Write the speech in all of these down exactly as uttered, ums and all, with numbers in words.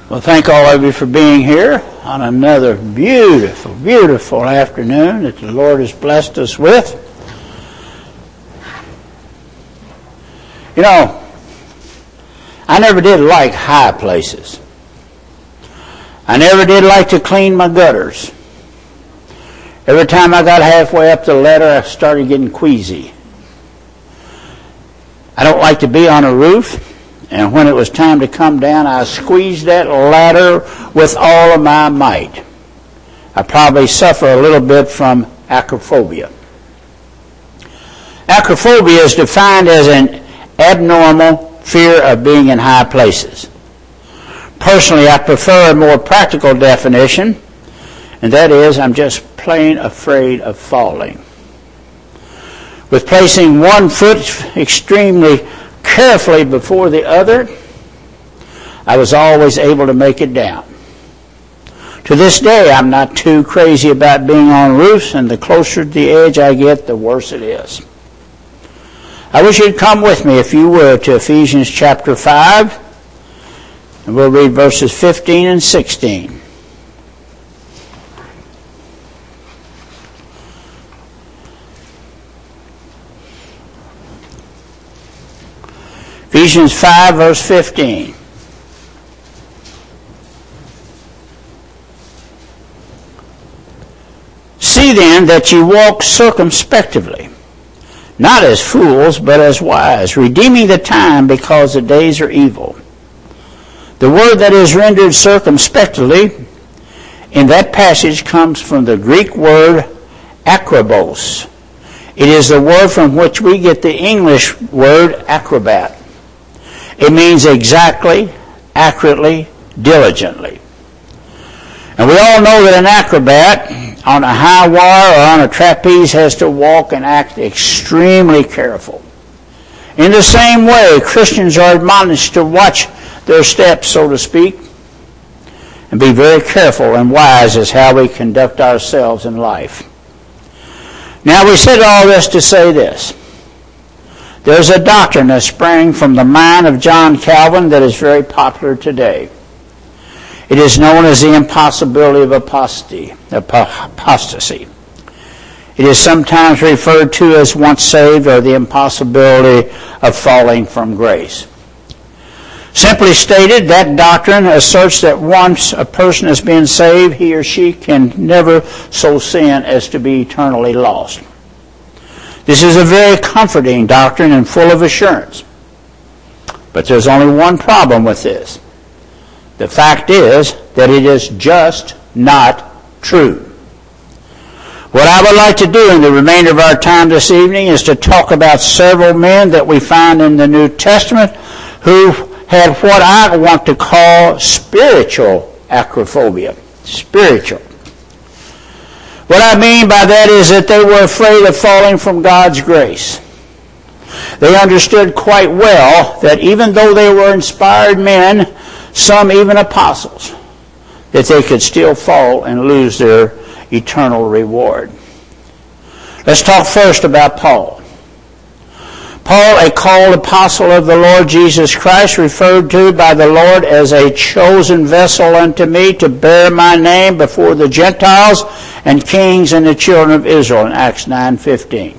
Well, thank all of you for being here on another beautiful, beautiful afternoon that the Lord has blessed us with. You know, I never did like high places. I never did like to clean my gutters. Every time I got halfway up the ladder, I started getting queasy. I don't like to be on a roof. And when it was time to come down, I squeezed that ladder with all of my might. I probably suffer a little bit from acrophobia. Acrophobia is defined as an abnormal fear of being in high places. Personally, I prefer a more practical definition, and that is I'm just plain afraid of falling. With placing one foot extremely carefully before the other, I was always able to make it down. To this day, I'm not too crazy about being on roofs, and the closer to the edge I get, the worse it is. I wish you'd come with me, if you would, to Ephesians chapter five, and we'll read verses fifteen and sixteen. Ephesians five, verse fifteen. See then that you walk circumspectly, not as fools, but as wise, redeeming the time because the days are evil. The word that is rendered circumspectly in that passage comes from the Greek word akrobos. It is the word from which we get the English word acrobat. It means exactly, accurately, diligently. And we all know that an acrobat on a high wire or on a trapeze has to walk and act extremely careful. In the same way, Christians are admonished to watch their steps, so to speak, and be very careful and wise as how we conduct ourselves in life. Now, we said all this to say this. There's a doctrine that sprang from the mind of John Calvin that is very popular today. It is known as the impossibility of apostasy. apostasy. It is sometimes referred to as once saved or the impossibility of falling from grace. Simply stated, that doctrine asserts that once a person has been saved, he or she can never so sin as to be eternally lost. This is a very comforting doctrine and full of assurance. But there's only one problem with this. The fact is that it is just not true. What I would like to do in the remainder of our time this evening is to talk about several men that we find in the New Testament who had what I want to call spiritual acrophobia. Spiritual. What I mean by that is that they were afraid of falling from God's grace. They understood quite well that even though they were inspired men, some even apostles, that they could still fall and lose their eternal reward. Let's talk first about Paul. Paul, a called apostle of the Lord Jesus Christ, referred to by the Lord as a chosen vessel unto me to bear my name before the Gentiles and kings and the children of Israel in Acts nine fifteen.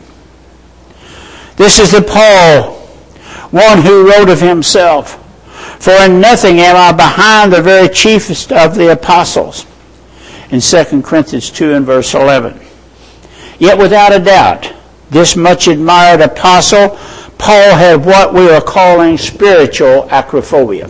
This is the Paul, one who wrote of himself, "For in nothing am I behind the very chiefest of the apostles," in Second Corinthians two and verse eleven. Yet without a doubt, this much admired apostle, Paul, had what we are calling spiritual acrophobia.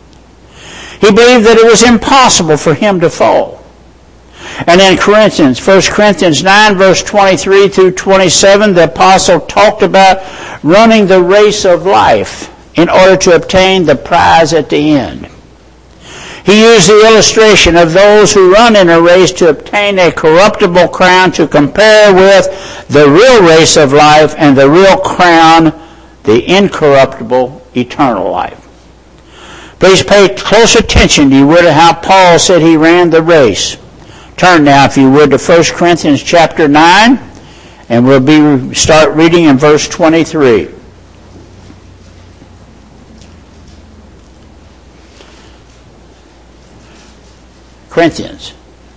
He believed that it was impossible for him to fall. And in Corinthians, First Corinthians nine, verse twenty-three through twenty-seven, the apostle talked about running the race of life in order to obtain the prize at the end. He used the illustration of those who run in a race to obtain a corruptible crown to compare with the real race of life and the real crown, the incorruptible eternal life. Please pay close attention, you would, to how Paul said he ran the race. Turn now, if you would, to First Corinthians chapter nine, and we'll be start reading in verse twenty-three. Corinthians.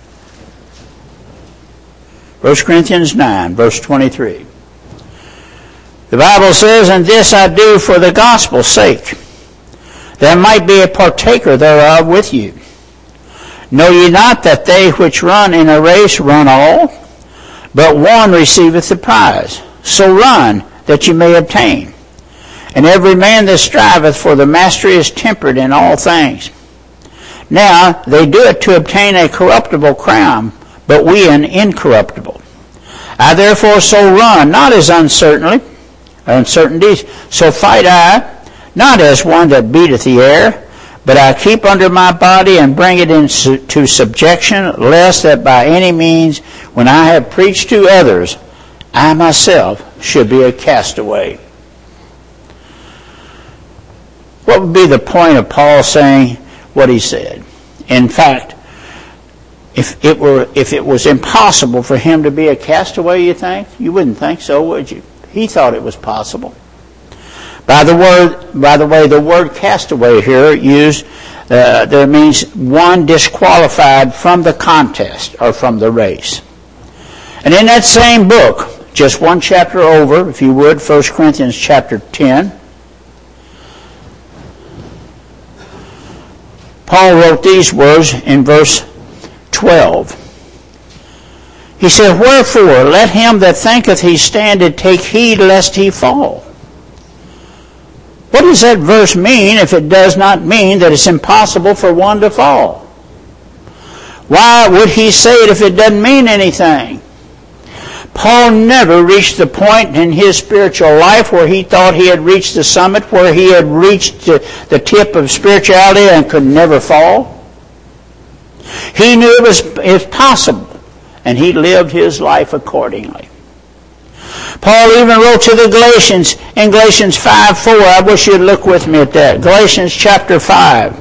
First Corinthians nine, verse twenty-three. The Bible says, "And this I do for the gospel's sake, that I might be a partaker thereof with you. Know ye not that they which run in a race run all, but one receiveth the prize? So run, that ye may obtain. And every man that striveth for the mastery is temperate in all things. Now they do it to obtain a corruptible crown, but we an incorruptible. I therefore so run, not as uncertainly, uncertainties, so fight I, not as one that beateth the air, but I keep under my body and bring it into subjection, lest that by any means, when I have preached to others, I myself should be a castaway." What would be the point of Paul saying what he said? In fact, if it were, if it was impossible for him to be a castaway, you think? You wouldn't think so, would you? He thought it was possible. By the word, by the way, the word castaway here used, uh, there means one disqualified from the contest or from the race. And in that same book, just one chapter over, if you would, First Corinthians chapter ten, Paul wrote these words in verse twelve. He said, "Wherefore, let him that thinketh he standeth take heed lest he fall." What does that verse mean if it does not mean that it's impossible for one to fall? Why would he say it if it doesn't mean anything? Paul never reached the point in his spiritual life where he thought he had reached the summit, where he had reached the tip of spirituality and could never fall. He knew it was, it was possible, and he lived his life accordingly. Paul even wrote to the Galatians in Galatians five four. I wish you'd look with me at that. Galatians chapter five.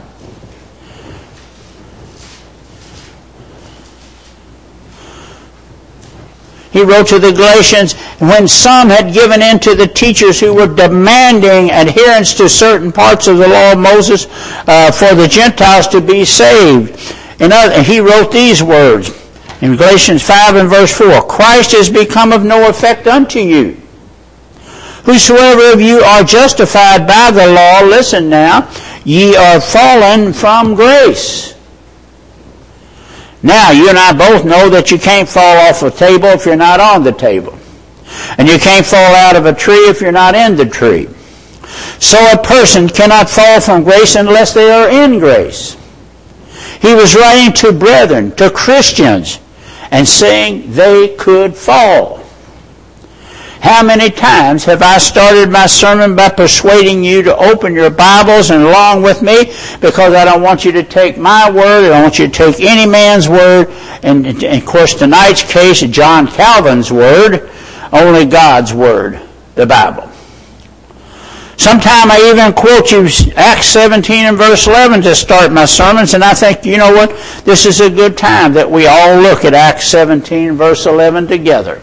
He wrote to the Galatians, when some had given in to the teachers who were demanding adherence to certain parts of the law of Moses uh, for the Gentiles to be saved. And other, he wrote these words in Galatians five and verse four, "Christ is become of no effect unto you. Whosoever of you are justified by the law," listen now, "ye are fallen from grace." Now, you and I both know that you can't fall off a table if you're not on the table. And you can't fall out of a tree if you're not in the tree. So a person cannot fall from grace unless they are in grace. He was writing to brethren, to Christians, and saying they could fall. How many times have I started my sermon by persuading you to open your Bibles and along with me, because I don't want you to take my word, I don't want you to take any man's word, and, and of course tonight's case, John Calvin's word, only God's word, the Bible. Sometime I even quote you Acts seventeen and verse eleven to start my sermons, and I think, you know what, this is a good time that we all look at Acts seventeen and verse eleven together.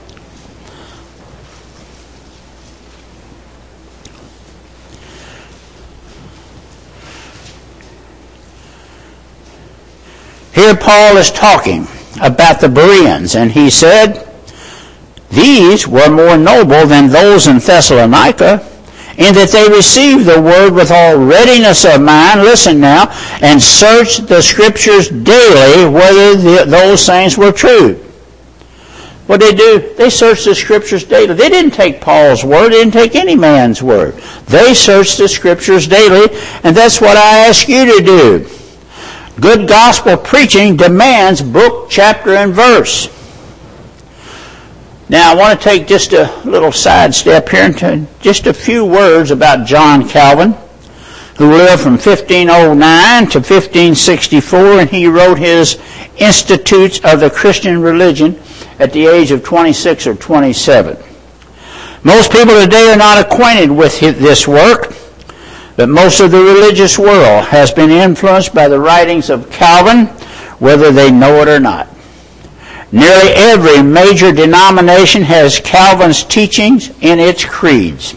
Here Paul is talking about the Bereans, and he said, "These were more noble than those in Thessalonica, in that they received the word with all readiness of mind," listen now, "and searched the Scriptures daily whether the, those things were true." What did they do? They searched the Scriptures daily. They didn't take Paul's word. They didn't take any man's word. They searched the Scriptures daily, and that's what I ask you to do. Good gospel preaching demands book, chapter, and verse. Now, I want to take just a little sidestep here into just a few words about John Calvin, who lived from fifteen oh nine to fifteen sixty-four, and he wrote his Institutes of the Christian Religion at the age of twenty-six or twenty-seven. Most people today are not acquainted with this work, but most of the religious world has been influenced by the writings of Calvin, whether they know it or not. Nearly every major denomination has Calvin's teachings in its creeds.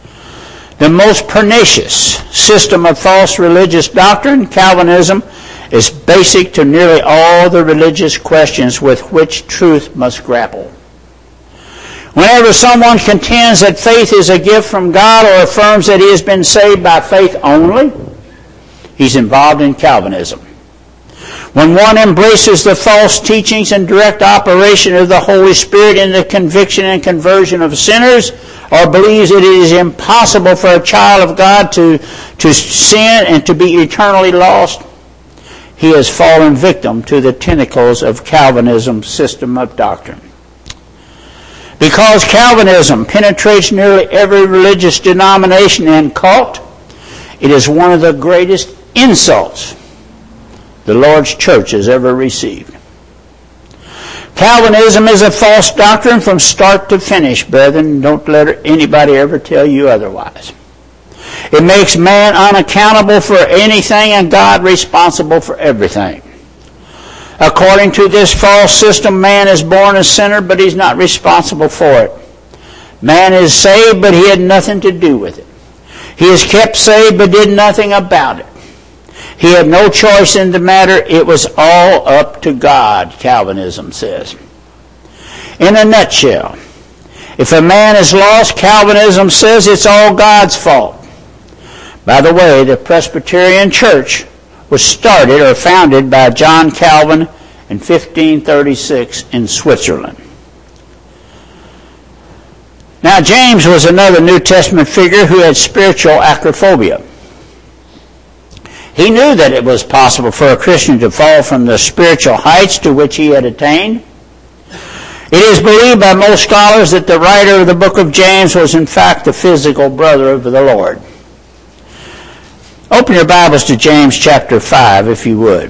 The most pernicious system of false religious doctrine, Calvinism, is basic to nearly all the religious questions with which truth must grapple. Whenever someone contends that faith is a gift from God or affirms that he has been saved by faith only, he's involved in Calvinism. When one embraces the false teachings and direct operation of the Holy Spirit in the conviction and conversion of sinners, or believes it is impossible for a child of God to, to sin and to be eternally lost, he has fallen victim to the tentacles of Calvinism's system of doctrine. Because Calvinism penetrates nearly every religious denomination and cult, it is one of the greatest insults the Lord's church has ever received. Calvinism is a false doctrine from start to finish, brethren. Don't let anybody ever tell you otherwise. It makes man unaccountable for anything and God responsible for everything. According to this false system, man is born a sinner, but he's not responsible for it. Man is saved, but he had nothing to do with it. He is kept saved, but did nothing about it. He had no choice in the matter. It was all up to God, Calvinism says. In a nutshell, if a man is lost, Calvinism says it's all God's fault. By the way, the Presbyterian Church was started or founded by John Calvin in fifteen thirty-six in Switzerland. Now, James was another New Testament figure who had spiritual acrophobia. He knew that it was possible for a Christian to fall from the spiritual heights to which he had attained. It is believed by most scholars that the writer of the book of James was in fact the physical brother of the Lord. Open your Bibles to James chapter five, if you would.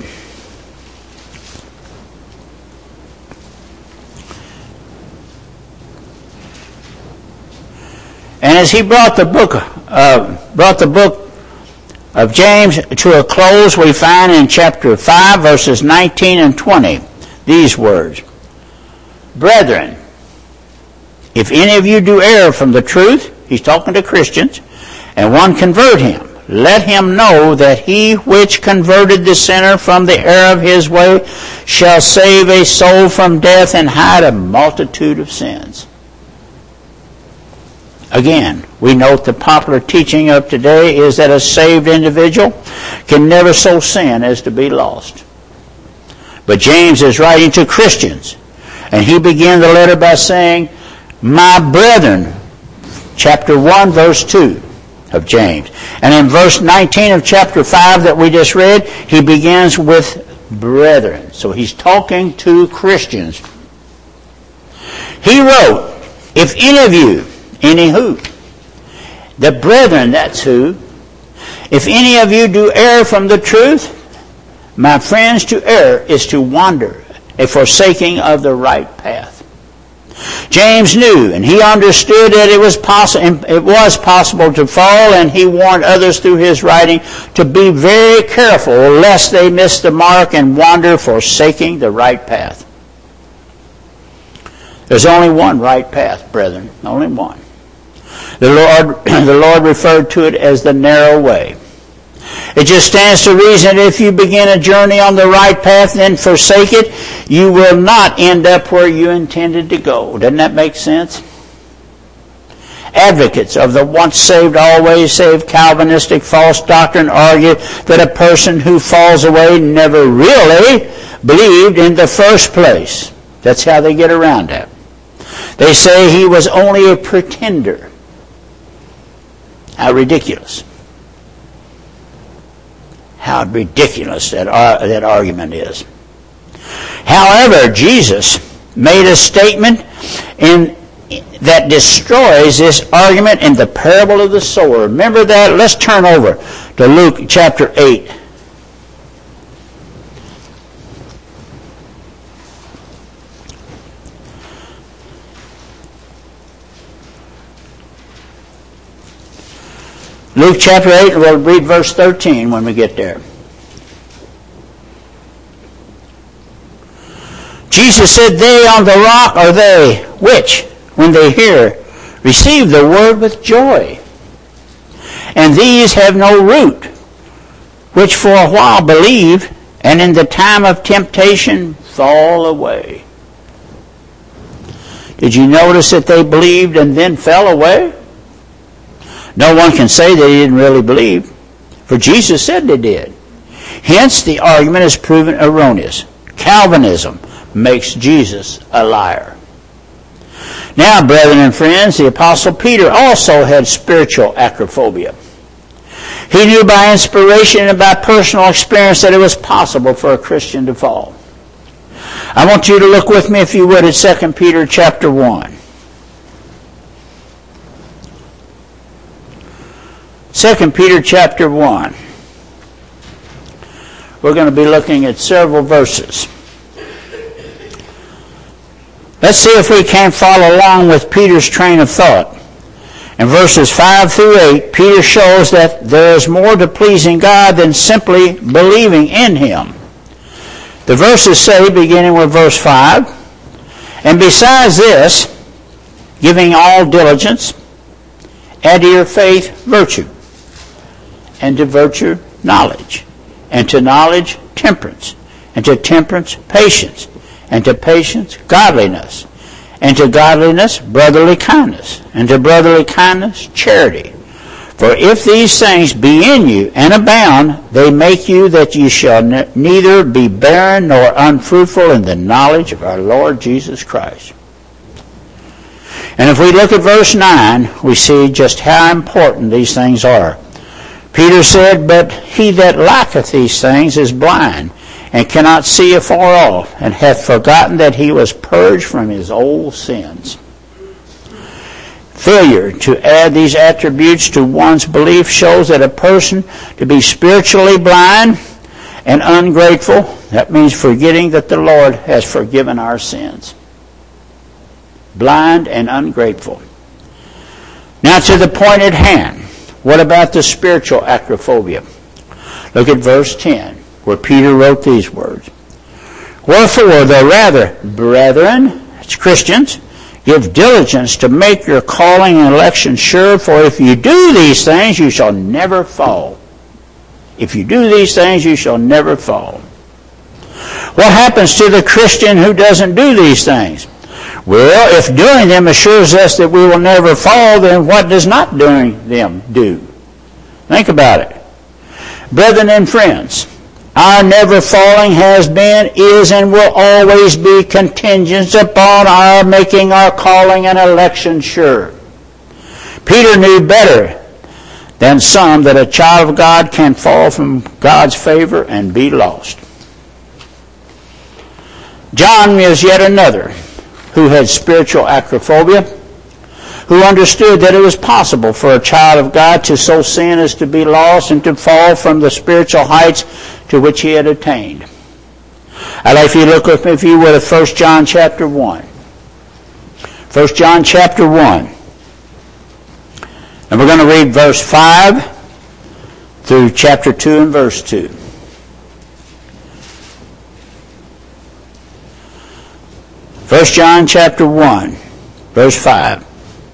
And as he brought the book, uh, brought the book of James to a close, we find in chapter five, verses nineteen and twenty, these words: Brethren, if any of you do err from the truth, he's talking to Christians, and one convert him, let him know that he which converted the sinner from the error of his way shall save a soul from death and hide a multitude of sins. Again, we note the popular teaching of today is that a saved individual can never so sin as to be lost. But James is writing to Christians, and he began the letter by saying, My brethren, chapter one, verse two of James. And in verse nineteen of chapter five that we just read, he begins with brethren. So he's talking to Christians. He wrote, if any of you, any who? The brethren, that's who. If any of you do err from the truth, my friends, to err is to wander, a forsaking of the right path. James knew and he understood that it was possible it was possible to fall, and he warned others through his writing to be very careful lest they miss the mark and wander, forsaking the right path. There's only one right path, brethren, only one. The Lord, the Lord referred to it as the narrow way. It just stands to reason that if you begin a journey on the right path and then forsake it, you will not end up where you intended to go. Doesn't that make sense? Advocates of the once saved, always saved Calvinistic false doctrine argue that a person who falls away never really believed in the first place. That's how they get around that. They say he was only a pretender. How ridiculous. How ridiculous that, uh, that argument is. However, Jesus made a statement in, that destroys this argument in the parable of the sower. Remember that? Let's turn over to Luke chapter eight. Luke chapter eight, and we'll read verse thirteen when we get there. Jesus said, They on the rock are they which, when they hear, receive the word with joy. And these have no root, which for a while believe, and in the time of temptation fall away. Did you notice that they believed and then fell away? No one can say they didn't really believe, for Jesus said they did. Hence, the argument is proven erroneous. Calvinism makes Jesus a liar. Now, brethren and friends, the Apostle Peter also had spiritual acrophobia. He knew by inspiration and by personal experience that it was possible for a Christian to fall. I want you to look with me, if you would, at Second Peter chapter one. Second Peter chapter one. We're going to be looking at several verses. Let's see if we can follow along with Peter's train of thought. In verses five through eight, Peter shows that there is more to pleasing God than simply believing in Him. The verses say, beginning with verse five, and besides this, giving all diligence, add to your faith virtue, and to virtue knowledge, and to knowledge temperance, and to temperance patience, and to patience godliness, and to godliness brotherly kindness, and to brotherly kindness charity. For if these things be in you and abound, they make you that you shall ne- neither be barren nor unfruitful in the knowledge of our Lord Jesus Christ. And if we look at verse nine, we see just how important these things are. Peter said, but he that lacketh these things is blind, and cannot see afar off, and hath forgotten that he was purged from his old sins. Failure to add these attributes to one's belief shows that a person to be spiritually blind and ungrateful, that means forgetting that the Lord has forgiven our sins. Blind and ungrateful. Now to the point at hand. What about the spiritual acrophobia? Look at verse ten, where Peter wrote these words. Wherefore, though rather, brethren, it's Christians, give diligence to make your calling and election sure, for if you do these things, you shall never fall. If you do these things, you shall never fall. What happens to the Christian who doesn't do these things? Well, if doing them assures us that we will never fall, then what does not doing them do? Think about it. Brethren and friends, our never falling has been, is, and will always be contingent upon our making our calling and election sure. Peter knew better than some that a child of God can fall from God's favor and be lost. John is yet another who had spiritual acrophobia, who understood that it was possible for a child of God to so sin as to be lost and to fall from the spiritual heights to which he had attained. I'd like for you to look with me, if you would, at First John chapter one. First John chapter one. And we're going to read verse five through chapter two and verse two. First John chapter one, verse five.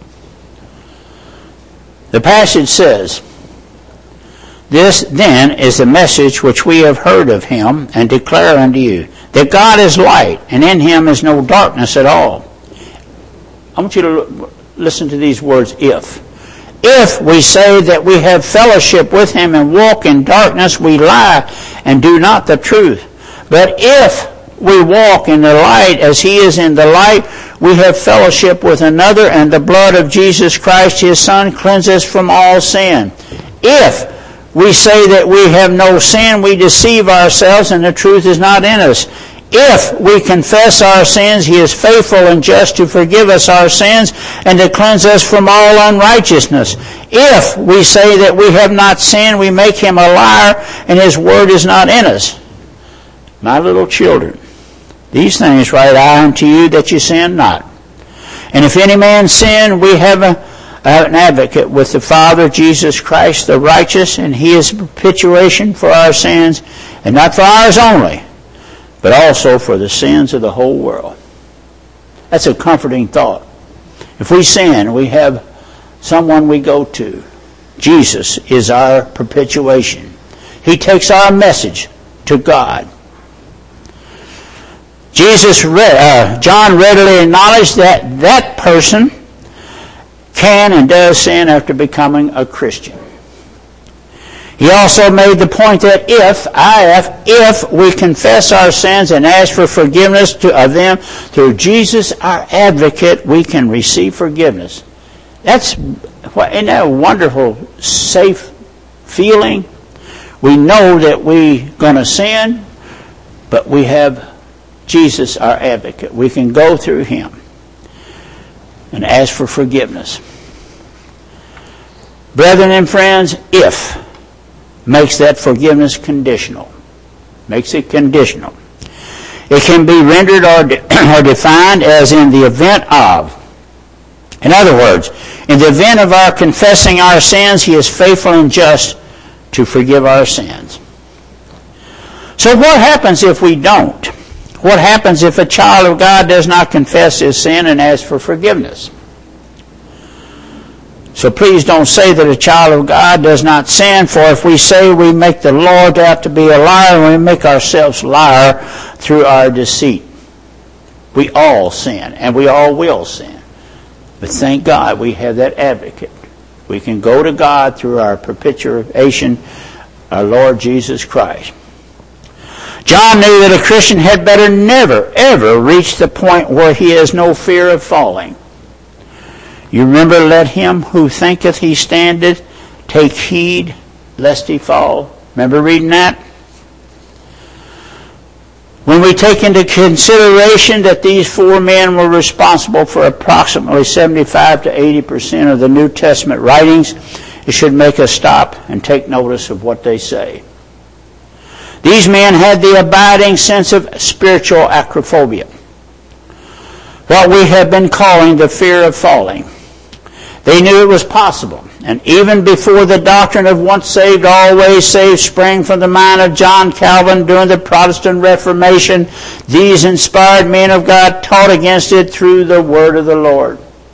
The passage says, This then is the message which we have heard of him and declare unto you, that God is light, and in him is no darkness at all. I want you to listen to these words, if. If we say that we have fellowship with him and walk in darkness, we lie and do not the truth. But if we walk in the light as he is in the light, we have fellowship with another, and the blood of Jesus Christ, his Son, cleanses from all sin. If we say that we have no sin, we deceive ourselves, and the truth is not in us. If we confess our sins, he is faithful and just to forgive us our sins and to cleanse us from all unrighteousness. If we say that we have not sinned, we make him a liar, and his word is not in us. My little children, these things write I unto you, that you sin not. And if any man sin, we have a, an advocate with the Father, Jesus Christ the righteous, and he is propitiation for our sins, and not for ours only, but also for the sins of the whole world. That's a comforting thought. If we sin, we have someone we go to. Jesus is our propitiation. He takes our message to God Jesus, uh, John readily acknowledged that that person can and does sin after becoming a Christian. He also made the point that if, if, if we confess our sins and ask for forgiveness to, of them through Jesus, our advocate, we can receive forgiveness. That's, isn't that a wonderful, safe feeling? We know that we're going to sin, but we have Jesus, our advocate. We can go through him and ask for forgiveness. Brethren and friends, if makes that forgiveness conditional. Makes it conditional. It can be rendered or, de- or defined as in the event of. In other words, in the event of our confessing our sins, he is faithful and just to forgive our sins. So what happens if we don't? What happens if a child of God does not confess his sin and ask for forgiveness? So please don't say that a child of God does not sin, for if we say we make the Lord out to be a liar, we make ourselves liar through our deceit. We all sin, and we all will sin. But thank God we have that advocate. We can go to God through our propitiation, our Lord Jesus Christ. John knew that a Christian had better never, ever reach the point where he has no fear of falling. You remember, let him who thinketh he standeth take heed lest he fall. Remember reading that? When we take into consideration that these four men were responsible for approximately seventy-five to eighty percent of the New Testament writings, it should make us stop and take notice of what they say. These men had the abiding sense of spiritual acrophobia, what we have been calling the fear of falling. They knew it was possible, and even before the doctrine of once saved, always saved sprang from the mind of John Calvin during the Protestant Reformation, these inspired men of God taught against it through the word of the Lord.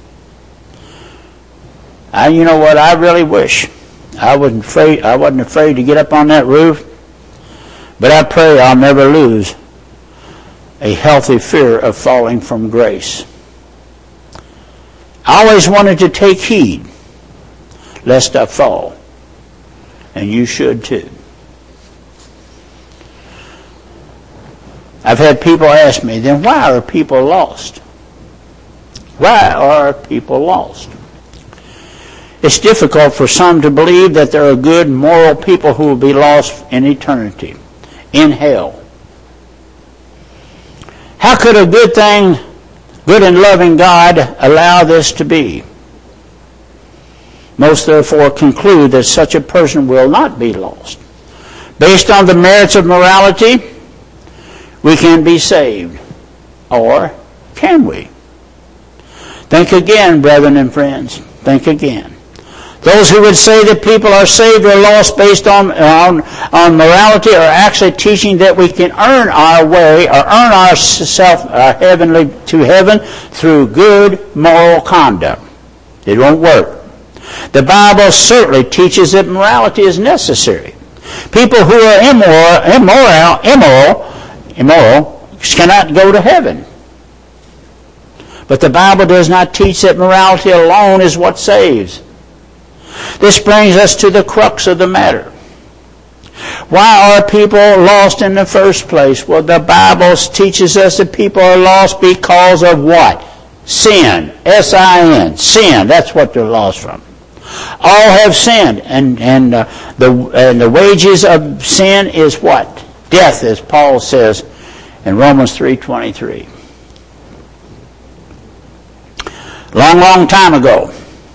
I, you know what, I really wish I wasn't afraid, I wasn't afraid to get up on that roof, but I pray I'll never lose a healthy fear of falling from grace. I always wanted to take heed lest I fall. And you should too. I've had people ask me, then why are people lost? Why are people lost? It's difficult for some to believe that there are good, moral people who will be lost in eternity, in hell. How could a good thing, good and loving God allow this to be? Most therefore conclude that such a person will not be lost. Based on the merits of morality, we can be saved. Or can we? Think again, brethren and friends. Think again. Those who would say that people are saved or lost based on, on, on morality are actually teaching that we can earn our way or earn ourself our heavenly to heaven through good moral conduct. It won't work. The Bible certainly teaches that morality is necessary. People who are immoral, immoral, immoral, immoral cannot go to heaven. But the Bible does not teach that morality alone is what saves. This brings us to the crux of the matter. Why are people lost in the first place? Well, the Bible teaches us that people are lost because of what? Sin. S I N. Sin. That's what they're lost from. All have sinned, and and uh, the and the wages of sin is what? Death, as Paul says in Romans three twenty-three. Long, long time ago,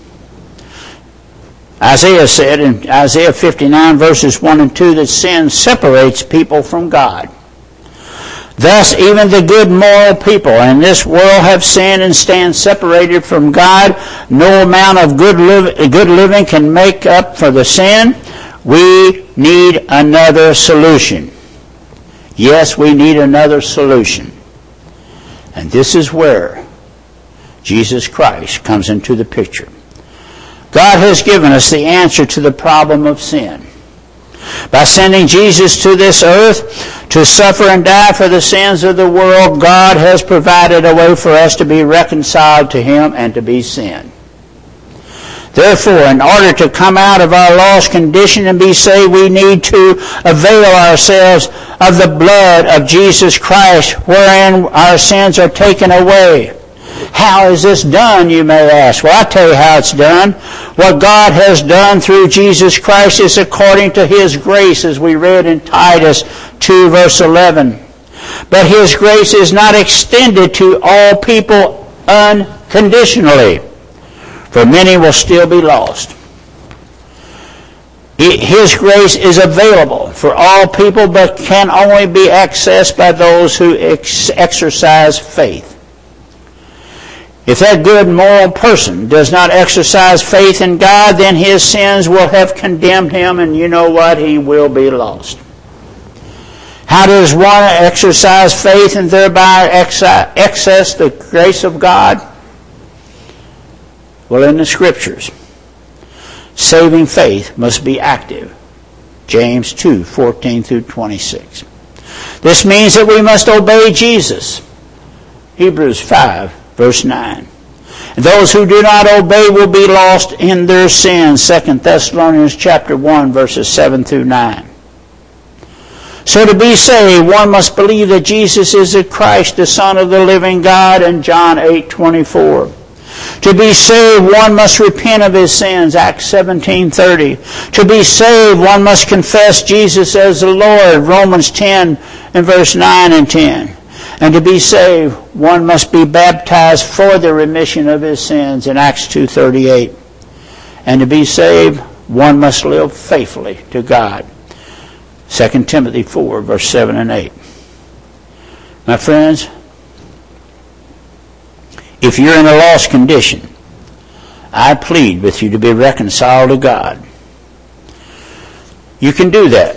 Isaiah said in Isaiah fifty-nine verses one and two that sin separates people from God. Thus, even the good moral people in this world have sinned and stand separated from God. No amount of good, li- good living can make up for the sin. We need another solution. Yes, we need another solution. And this is where Jesus Christ comes into the picture. God has given us the answer to the problem of sin. By sending Jesus to this earth to suffer and die for the sins of the world, God has provided a way for us to be reconciled to Him and to be sin. Therefore, in order to come out of our lost condition and be saved, we need to avail ourselves of the blood of Jesus Christ, wherein our sins are taken away. How is this done, you may ask? Well, I'll tell you how it's done. What God has done through Jesus Christ is according to His grace, as we read in Titus two, verse eleven. But His grace is not extended to all people unconditionally, for many will still be lost. His grace is available for all people, but can only be accessed by those who ex- exercise faith. If that good moral person does not exercise faith in God, then his sins will have condemned him, and you know what? He will be lost. How does one exercise faith and thereby access the grace of God? Well, in the Scriptures, saving faith must be active. James two, fourteen through twenty-six. This means that we must obey Jesus. Hebrews five, verse nine. And those who do not obey will be lost in their sins. Second Thessalonians chapter one, verses seven through nine. So to be saved, one must believe that Jesus is the Christ, the Son of the living God, in John eight, twenty-four. To be saved, one must repent of his sins, Acts seventeen, thirty. To be saved, one must confess Jesus as the Lord, Romans ten and verse nine and ten. And to be saved, one must be baptized for the remission of his sins in Acts two thirty-eight. And to be saved, one must live faithfully to God. Second Timothy four, verse seven and eight. My friends, if you're in a lost condition, I plead with you to be reconciled to God. You can do that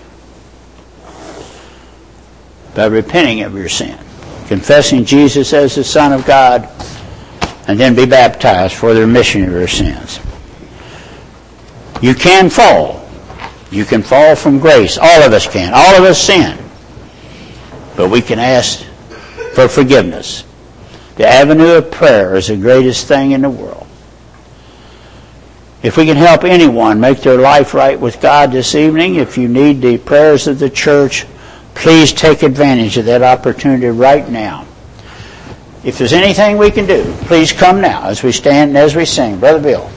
by repenting of your sin, confessing Jesus as the Son of God, and then be baptized for the remission of your sins. You can fall. You can fall from grace. All of us can. All of us sin. But we can ask for forgiveness. The avenue of prayer is the greatest thing in the world. If we can help anyone make their life right with God this evening, if you need the prayers of the church, please take advantage of that opportunity right now. If there's anything we can do, please come now as we stand and as we sing. Brother Bill.